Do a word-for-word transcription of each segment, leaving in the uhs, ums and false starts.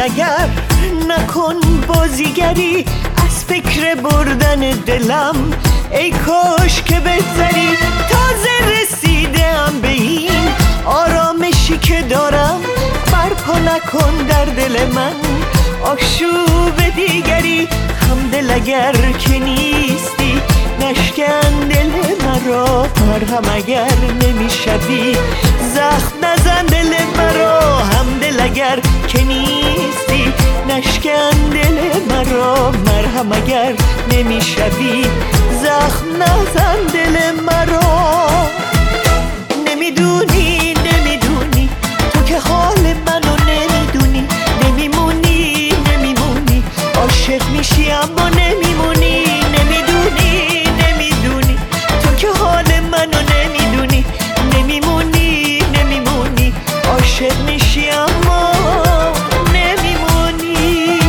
مگر نکن بازیگری از فکر بردن دلم، ای کاش که بگذری. تازه رسیدم به این آرامشی که دارم، برپا نکن در دل من آشوب دیگری. همدل اگر که نیستی نشکن دل مرا، مرهم اگر نمیشوی زخم نزن دل مرا. همدل اگر که نیستی نشکن دل مرا، مرهم اگر نمیشوی زخم نزن دل مرا. نمیدونی نمیدونی تو که حال منو نمیدونی، نمیمونی نمیمونی عاشق میشی اما نمیمونی. نمیدونی نمیدونی تو که حال منو نمیدونی، نمیمونی نمیمونی عاشق میشی اما نمیمونی.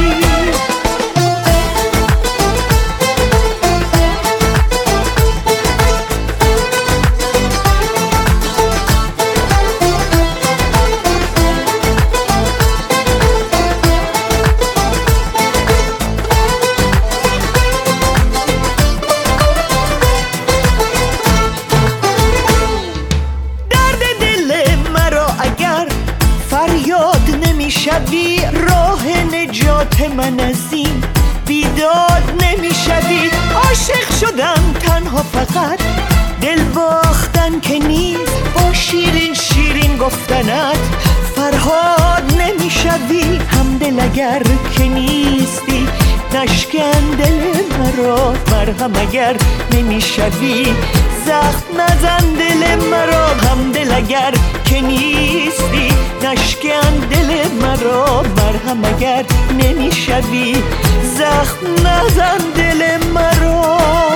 شبی راه نجات من از این بیداد نمیشوی. عاشق شدم تنها فقط دل باختن که نیست، با شیرین شیرین گفتنت فرهاد نمیشوی. همدل اگر که نیستی نشکن دل مرا، مرهم اگر نمیشوی زخم نزن دل مرا. همدل اگر که نیستی نشکن دل مرا، مرهم اگر نمیشوی زخم نزن دل مرا.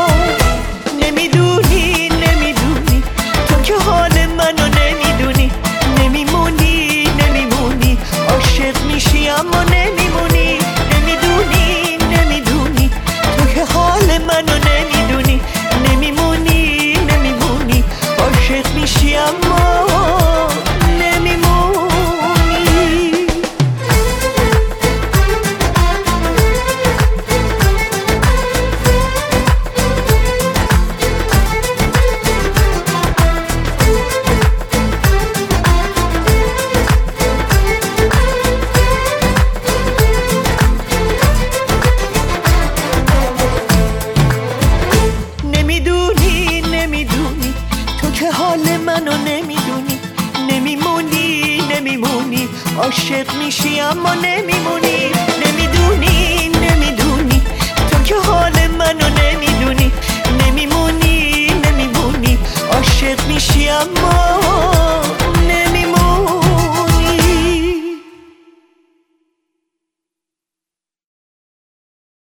نمیدونی نمیدونی تو که حال منو نمیدونی، نمیمونی نمیمونی عاشق میشی اما نمیمونی. نمیدونی نمیدونی تو که حال منو نمیدونی، نمیمونی نمیمونی عاشق میشی اما عاشق میشی اما نمیمونی. نمیدونی نمیدونی تو که حال منو